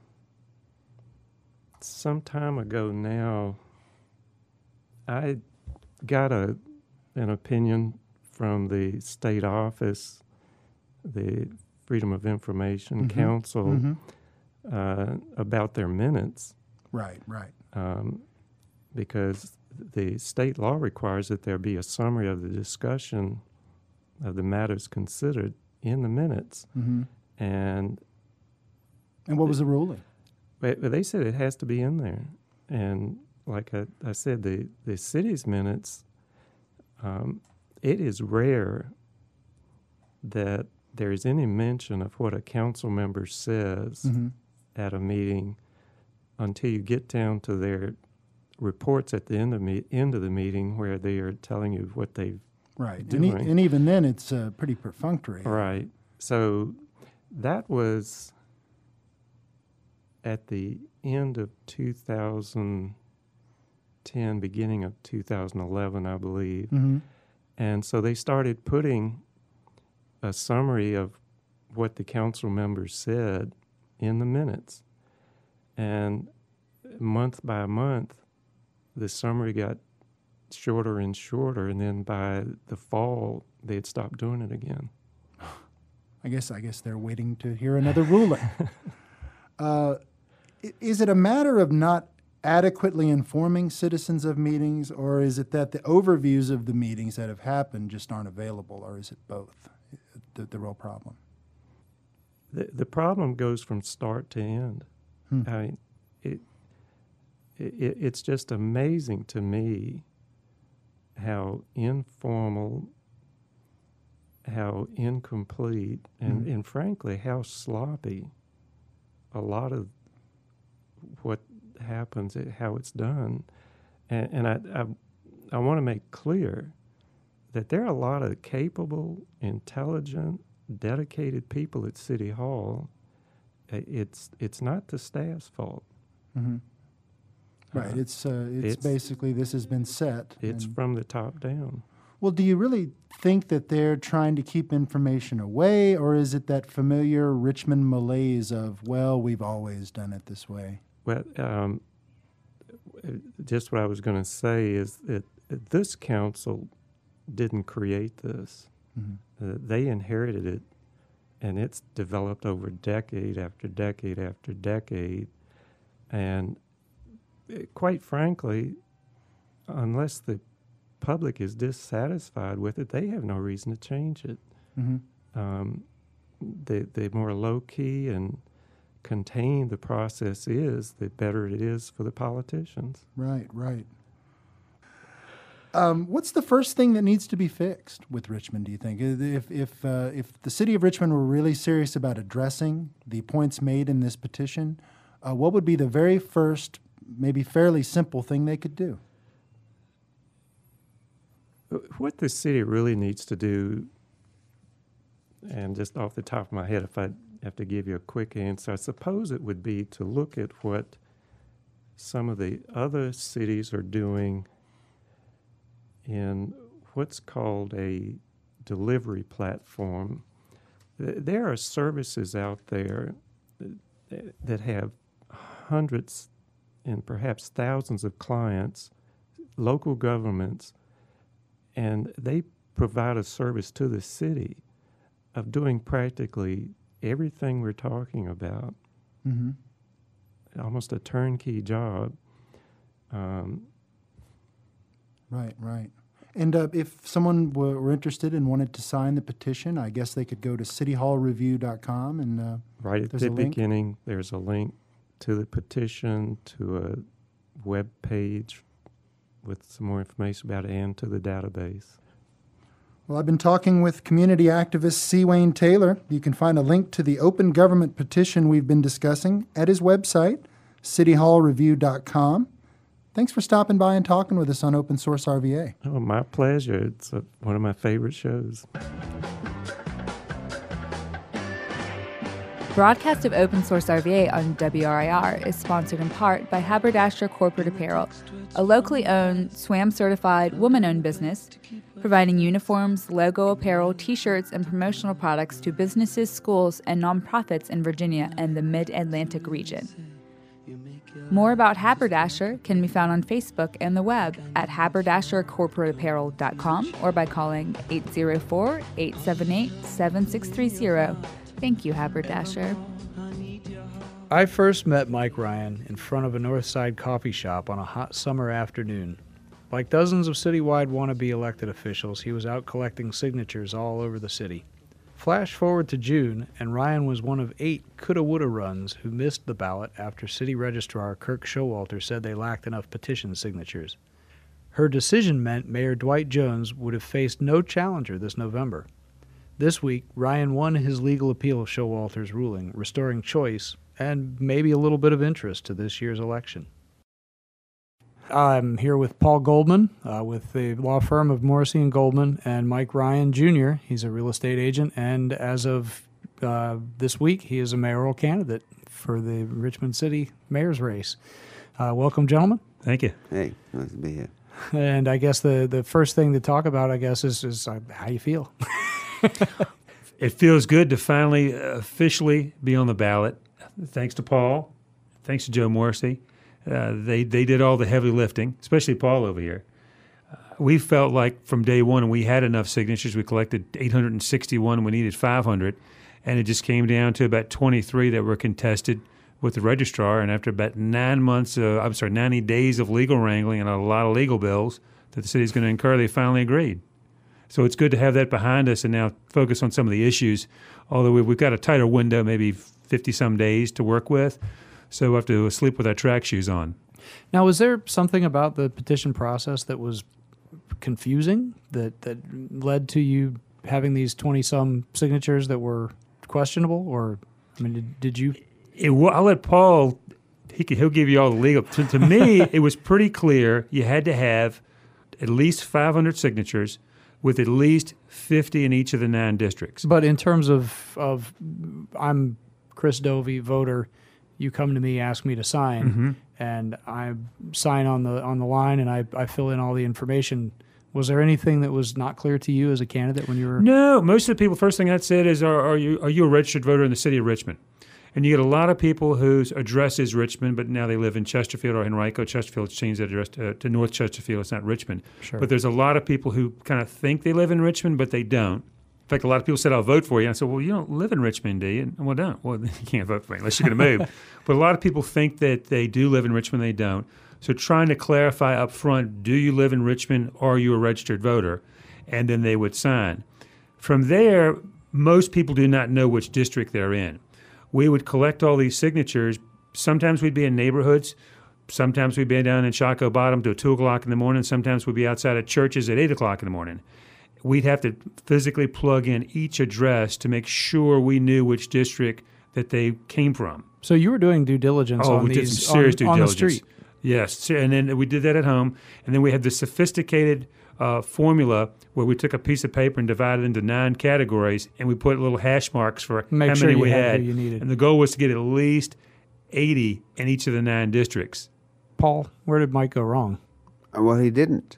some time ago now. I got a an opinion from the state office, the Freedom of Information Mhm, Council, mhm. uh, about their minutes, Right, right. um, because the state law requires that there be a summary of the discussion of the matters considered in the minutes. hmm And And what was the ruling? but, but they said it has to be in there. And like I, I said, the, the city's minutes, um, it is rare that there is any mention of what a council member says hmm at a meeting until you get down to their reports at the end of, me- end of the meeting where they are telling you what they've Right, and, e- doing. and even then, it's uh, pretty perfunctory. Right. So that was at the end of two thousand ten, beginning of two thousand eleven, I believe. hmm And so they started putting a summary of what the council members said in the minutes. And month by month, the summary got shorter and shorter, and then by the fall, they had stopped doing it again. I guess I guess they're waiting to hear another ruling. uh, i- is it a matter of not adequately informing citizens of meetings, or is it that the overviews of the meetings that have happened just aren't available, or is it both? The, the real problem. The, the problem goes from start to end. Hmm. I mean, it, it it's just amazing to me how informal, how incomplete, and, Mhm. and frankly, how sloppy a lot of what happens, it- how it's done. And, and I, I, I want to make clear that there are a lot of capable, intelligent, dedicated people at City Hall. Uh, It's it's not the staff's fault. hmm Right. Uh, It's uh, it's, it's- basically this has been set. It's and- from the top down. well, do you really think that they're trying to keep information away, or is it that familiar Richmond malaise of, well, we've always done it this way? Well, um, uh, just what I was going to say is that this council didn't create this. Mhm. Uh, they inherited it, and it's developed over decade after decade after decade. And uh, quite frankly, unless the public is dissatisfied with it, they have no reason to change it. hmm Um, the, the more low-key and contained the process is, the better it is for the politicians. Right, right. Um, what's the first thing that needs to be fixed with Richmond, do you think? If, if, uh, if the city of Richmond were really serious about addressing the points made in this petition, uh, what would be the very first, maybe fairly simple thing they could do? What the city really needs to do, and just off the top of my head, if I have to give you a quick answer, I suppose it would be to look at what some of the other cities are doing in what's called a delivery platform. Th- There are services out there th- that have hundreds and perhaps thousands of clients, local governments, and they provide a service to the city of doing practically everything we're talking about, Mm-hmm. almost a turnkey job. Um, Right, right. And uh, if someone were, were interested and wanted to sign the petition, I guess they could go to city hall review dot com and uh, right at There's the a link? beginning, there's a link to the petition, to a web page with some more information about it, and to the database. Well, I've been talking with community activist C. Wayne Taylor. You can find a link to the open government petition we've been discussing at his website, city hall review dot com. Thanks for stopping by and talking with us on Open Source R V A. Oh, my pleasure. It's a, one of my favorite shows. Broadcast of Open Source R V A on W R I R is sponsored in part by Haberdasher Corporate Apparel, a locally owned, SWAM-certified, woman-owned business, providing uniforms, logo apparel, T-shirts, and promotional products to businesses, schools, and nonprofits in Virginia and the Mid-Atlantic region. More about Haberdasher can be found on Facebook and the web at haberdasher corporate apparel dot com or by calling eight oh four, eight seven eight, seven six three zero. Thank you, Haberdasher. I first met Mike Ryan in front of a Northside coffee shop on a hot summer afternoon. Like dozens of citywide wannabe elected officials, he was out collecting signatures all over the city. Flash forward to June, and Ryan was one of eight coulda-woulda runs who missed the ballot after City Registrar Kirk Showalter said they lacked enough petition signatures. Her decision meant Mayor Dwight Jones would have faced no challenger this November. This week, Ryan won his legal appeal of Showalter's ruling, restoring choice and maybe a little bit of interest to this year's election. I'm here with Paul Goldman uh, with the law firm of Morrissey and Goldman, and Mike Ryan Junior He's a real estate agent, and as of uh, this week, he is a mayoral candidate for the Richmond City mayor's race. Uh, welcome, gentlemen. Thank you. Hey, nice to be here. And I guess the, the first thing to talk about, I guess, is, is uh, how you feel. It feels good to finally uh, officially be on the ballot. Thanks to Paul. Thanks to Joe Morrissey. Uh, they they did all the heavy lifting, especially Paul over here. Uh, we felt like from day one we had enough signatures. We collected eight hundred sixty-one. We needed five hundred, and it just came down to about twenty-three that were contested with the registrar. And after about nine months, uh, I'm sorry, ninety days of legal wrangling and a lot of legal bills that the city's going to incur, they finally agreed. So it's good to have that behind us and now focus on some of the issues. Although we've, we've got a tighter window, maybe fifty-some days to work with. So we have to sleep with our track shoes on. Now, was there something about the petition process that was confusing, that, that led to you having these twenty-some signatures that were questionable? Or, I mean, did, did you? It, I'll let Paul, he can, he'll give you all the legal. To, to me, it was pretty clear you had to have at least five hundred signatures with at least fifty in each of the nine districts. But in terms of, of I'm Chris Dovey, voter, you come to me, ask me to sign, Mm-hmm. and I sign on the on the line, and I, I fill in all the information. Was there anything that was not clear to you as a candidate when you were? No, most of the people, first thing I'd said is, are, are you are you a registered voter in the city of Richmond? And you get a lot of people whose address is Richmond, but now they live in Chesterfield or Henrico. Chesterfield changed that address to, to North Chesterfield. It's not Richmond. Sure. But there's a lot of people who kind of think they live in Richmond, but they don't. In fact, a lot of people said, I'll vote for you. And I said, well, you don't live in Richmond, do you? And, well, don't. Well, you can't vote for me unless you're going to move. But a lot of people think that they do live in Richmond. They don't. So trying to clarify up front, do you live in Richmond? Are you a registered voter? And then they would sign. From there, most people do not know which district they're in. We would collect all these signatures. Sometimes we'd be in neighborhoods. Sometimes we'd be down in Chaco Bottom till two o'clock in the morning. Sometimes we'd be outside of churches at eight o'clock in the morning. We'd have to physically plug in each address to make sure we knew which district that they came from. So you were doing due diligence Oh, on we did these some serious on, due on the diligence. street. Yes, and then we did that at home. And then we had the sophisticated uh, formula where we took a piece of paper and divided it into nine categories, and we put little hash marks for Make how sure many you we had had. who you needed. And the goal was to get at least eighty in each of the nine districts. Paul, where did Mike go wrong? Uh, Well, he didn't.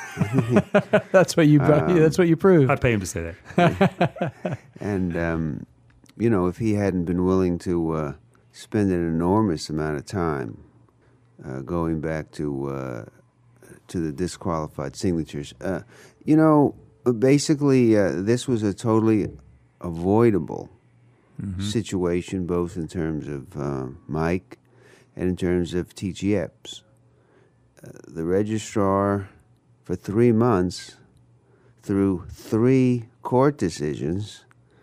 That's what you. Um, that's what you proved. I'd pay him to say that. And, um, you know, if he hadn't been willing to uh, spend an enormous amount of time uh, going back to uh, to the disqualified signatures, uh, you know, basically uh, this was a totally avoidable Mm-hmm. situation, both in terms of uh, Mike and in terms of T G Epps. Uh, the registrar, for three months, through three court decisions,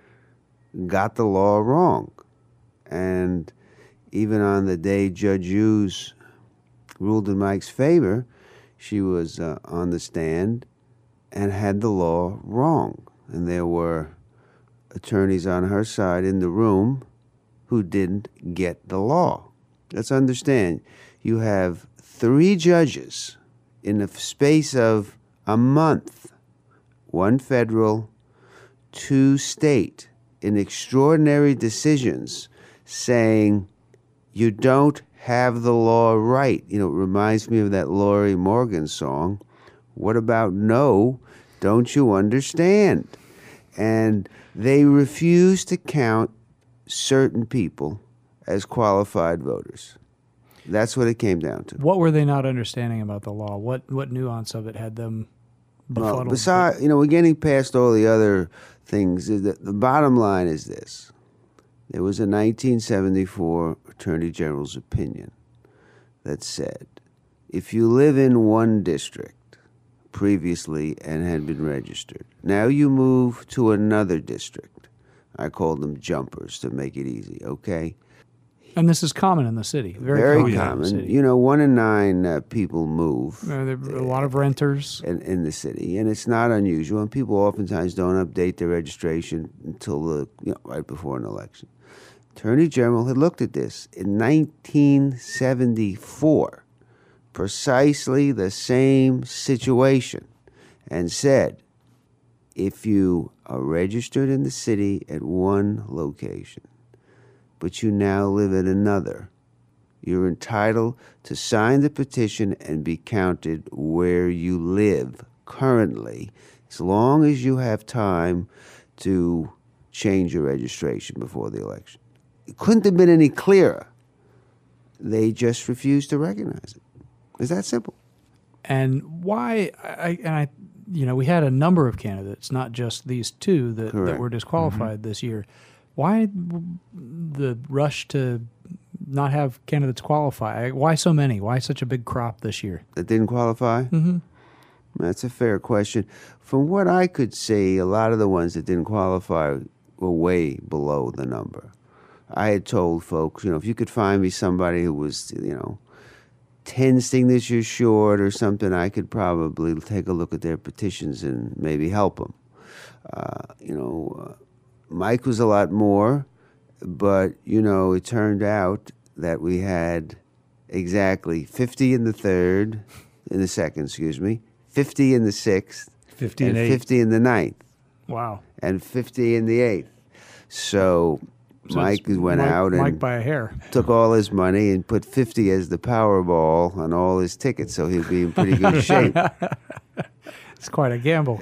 got the law wrong. And even on the day Judge Hughes ruled in Mike's favor, she was uh, on the stand and had the law wrong. And there were attorneys on her side in the room who didn't get the law. Let's understand, you have three judges in the space of a month, one federal, two state, in extraordinary decisions saying you don't have the law right. You know, it reminds me of that Lorrie Morgan song, what about no, don't you understand? And they refuse to count certain people as qualified voters. That's what it came down to. What were they not understanding about the law? What what nuance of it had them befuddled? Well, besides, you know, we're getting past all the other things. The, the bottom line is this. There was a nineteen seventy-four Attorney General's opinion that said, if you live in one district previously and had been registered, now you move to another district. I called them jumpers to make it easy, okay? And this is common in the city. Very, Very common. common. In the city. You know, one in nine uh, people move. Uh, there are a lot of renters. In, in the city, and it's not unusual. And people oftentimes don't update their registration until the you know right before an election. Attorney General had looked at this in nineteen seventy-four, precisely the same situation, and said, if you are registered in the city at one location, but you now live at another, you're entitled to sign the petition and be counted where you live currently, as long as you have time to change your registration before the election. It couldn't have been any clearer. They just refused to recognize it. It's that simple. And why? I, and I, you know, we had a number of candidates, not just these two that, that were disqualified mm-hmm. this year. Why the rush to not have candidates qualify? Why so many? Why such a big crop this year? That didn't qualify? Mm-hmm. That's a fair question. From what I could see, a lot of the ones that didn't qualify were way below the number. I had told folks, you know, if you could find me somebody who was, you know, ten signatures short or something, I could probably take a look at their petitions and maybe help them. Uh, you know, uh, Mike was a lot more, but, you know, it turned out that we had exactly fifty in the third, in the second, excuse me, fifty in the sixth, fifty and and fifty in the ninth. Wow. And fifty in the eighth. So, So Mike went Mike, out and Mike by a hair. took all his money and put fifty as the Powerball on all his tickets, so he'd be in pretty good shape. It's quite a gamble.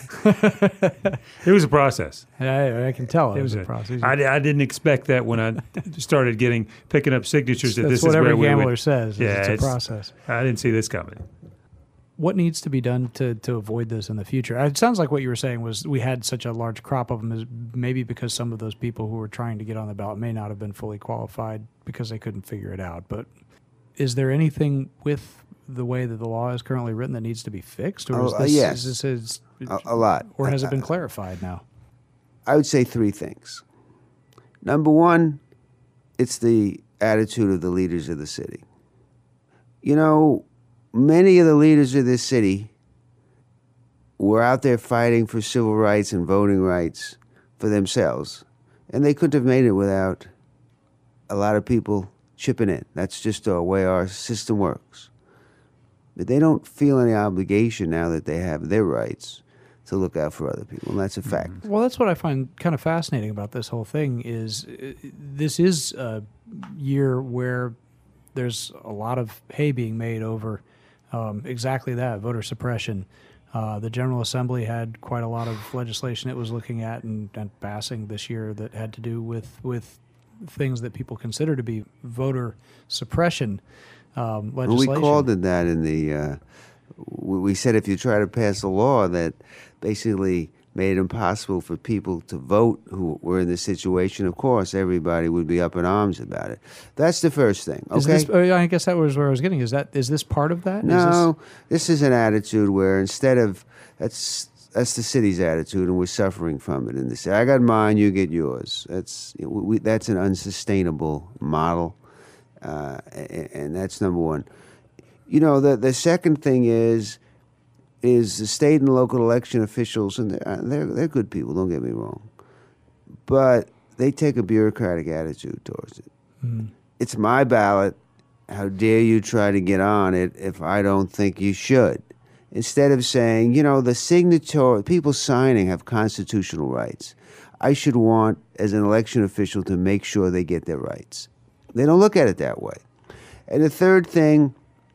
It was a process. I, I can tell it, It was, was a process. I, I didn't expect that when I started getting picking up signatures that That's this what is every where we gambler would, says. Is Yeah, it's a it's- process. I didn't see this coming. What needs to be done to, to avoid this in the future? It sounds like what you were saying was we had such a large crop of them, is maybe because some of those people who were trying to get on the ballot may not have been fully qualified because they couldn't figure it out. But is there anything with the way that the law is currently written that needs to be fixed? Or is Oh, uh, this, yes. is this is, A, a lot. or has it been Uh, clarified now? I would say three things. Number one, it's the attitude of the leaders of the city. You know, many of the leaders of this city were out there fighting for civil rights and voting rights for themselves, and they couldn't have made it without a lot of people chipping in. That's just the way our system works. But they don't feel any obligation now that they have their rights to look out for other people, and that's a fact. Well, that's what I find kind of fascinating about this whole thing is uh, this is a year where there's a lot of hay being made over um, exactly that, voter suppression. Uh, the General Assembly had quite a lot of legislation it was looking at and, and passing this year that had to do with, with things that people consider to be voter suppression um, legislation. Well, we called it that in the, uh, we we said if you try to pass a law that basically made it impossible for people to vote who were in this situation, of course, everybody would be up in arms about it. That's the first thing, okay? Is this, uh, I guess that was where I was getting. Is that is this part of that? No, Is this, this is an attitude where instead of, that's that's the city's attitude, and we're suffering from it in the city. I got mine, you get yours. That's you know, we, that's an unsustainable model, uh, and, and that's number one. You know, the the second thing is, is the state and local election officials, and they're, they're, they're good people, don't get me wrong, but they take a bureaucratic attitude towards it. Mm. It's my ballot. How dare you try to get on it if I don't think you should? Instead of saying, you know, the signatory, people signing have constitutional rights. I should want, as an election official, to make sure they get their rights. They don't look at it that way. And the third thing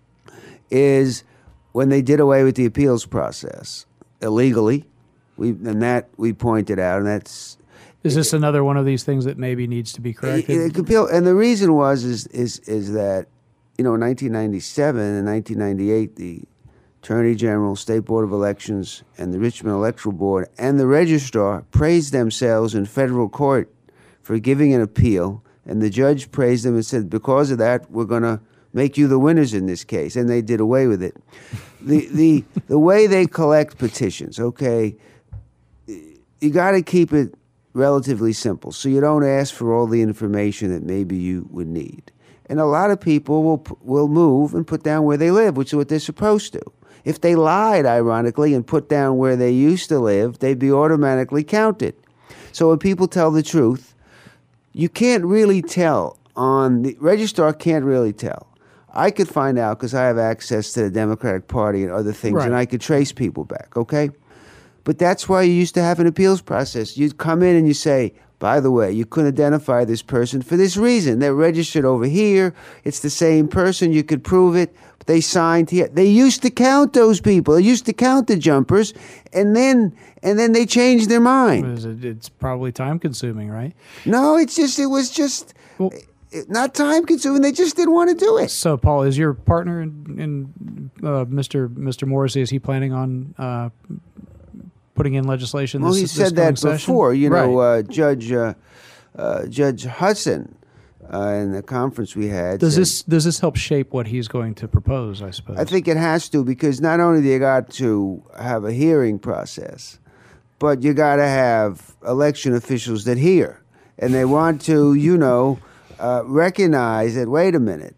is when they did away with the appeals process illegally, we and that we pointed out, and that's. Is this another one of these things that maybe needs to be corrected? It, it, it, and the reason was is is is that, you know, in nineteen ninety-seven and nineteen ninety-eight, the Attorney General, State Board of Elections, and the Richmond Electoral Board and the Registrar praised themselves in federal court for giving an appeal, and the judge praised them and said, because of that, we're going to make you the winners in this case, and they did away with it. The the the way they collect petitions, okay, you got to keep it relatively simple, so you don't ask for all the information that maybe you would need. And a lot of people will will move and put down where they live, which is what they're supposed to. If they lied, ironically, and put down where they used to live, they'd be automatically counted. So when people tell the truth, you can't really tell on the registrar can't really tell. I could find out because I have access to the Democratic Party and other things, right, and I could trace people back, okay? But that's why you used to have an appeals process. You'd come in and you say, by the way, you couldn't identify this person for this reason. They're registered over here. It's the same person. You could prove it. But they signed here. They used to count those people. They used to count the jumpers, and then and then they changed their mind. It's probably time consuming, right? No, it's just it was just well, it, not time consuming. They just didn't want to do it. So, Paul, is your partner in, in uh, Mister Mister Morrissey? Is he planning on Uh, putting in legislation? Well, this, he this said that session? before. You know, right. uh, Judge uh, uh, Judge Hudson uh, in the conference we had. Does said, this does this help shape what he's going to propose? I suppose. I think it has to, because not only do you got to have a hearing process, but you got to have election officials that hear, and they want to, you know, uh, recognize that. Wait a minute,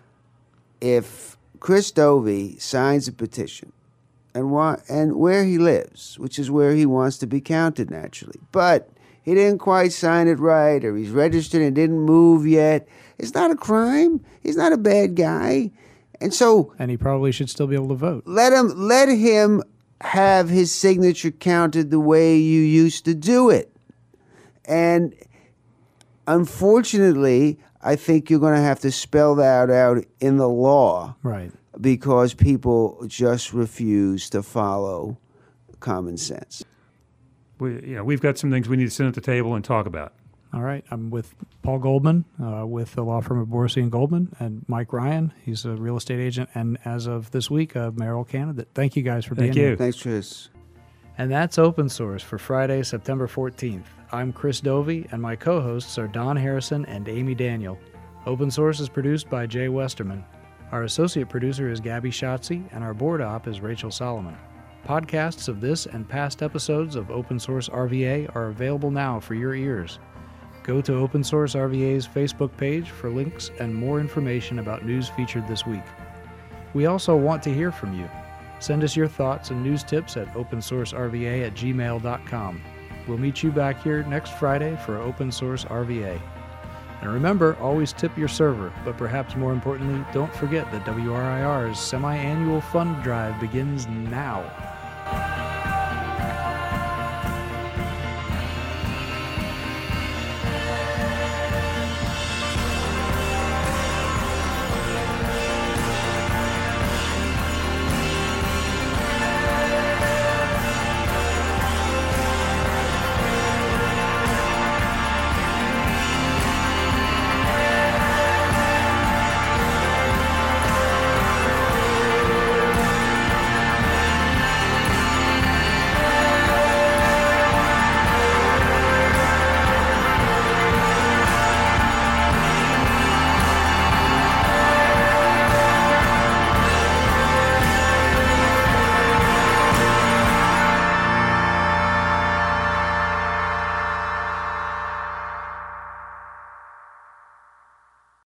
if Chris Dovey signs a petition, and wa- and where he lives, which is where he wants to be counted naturally, but he didn't quite sign it right, or he's registered and didn't move yet, it's not a crime. He's not a bad guy. And so... And he probably should still be able to vote. Let him, let him have his signature counted the way you used to do it. And unfortunately, I think you're going to have to spell that out in the law. Right. Because people just refuse to follow common sense. We, you know, we've got some things we need to sit at the table and talk about. All right. I'm with Paul Goldman, uh, with the law firm of Morrissey and Goldman, and Mike Ryan. He's a real estate agent, and as of this week, a mayoral candidate. Thank you guys for Thank being you. here. Thanks, Chris. And that's Open Source for Friday, September fourteenth. I'm Chris Dovey, and my co-hosts are Don Harrison and Amy Daniel. Open Source is produced by Jay Westerman. Our associate producer is Gabby Schatze, and our board op is Rachel Solomon. Podcasts of this and past episodes of Open Source R V A are available now for your ears. Go to Open Source R V A's Facebook page for links and more information about news featured this week. We also want to hear from you. Send us your thoughts and news tips at opensourceRVA at gmail dot com. We'll meet you back here next Friday for Open Source R V A. And remember, always tip your server, but perhaps more importantly, don't forget that W R I R's semi-annual fund drive begins now.